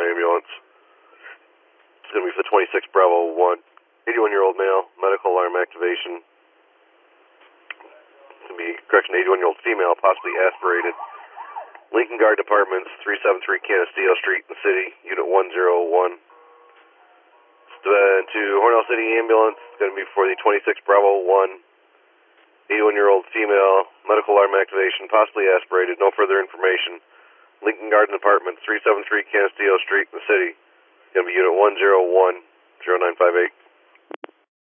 ambulance. It's going to be for the 26 Bravo 1. 81-year-old male, medical alarm activation. It's going to be, 81-year-old female, possibly aspirated. Lincoln Guard Departments, 373 Canisteo Street in the city, Unit 101. To Hornell City Ambulance, it's going to be for the 26 Bravo 1. 81-year-old female, medical alarm activation, possibly aspirated, no further information. Lincoln Garden Apartments, 373 Canisteo Street in the city. It's going to be Unit 101, 0958.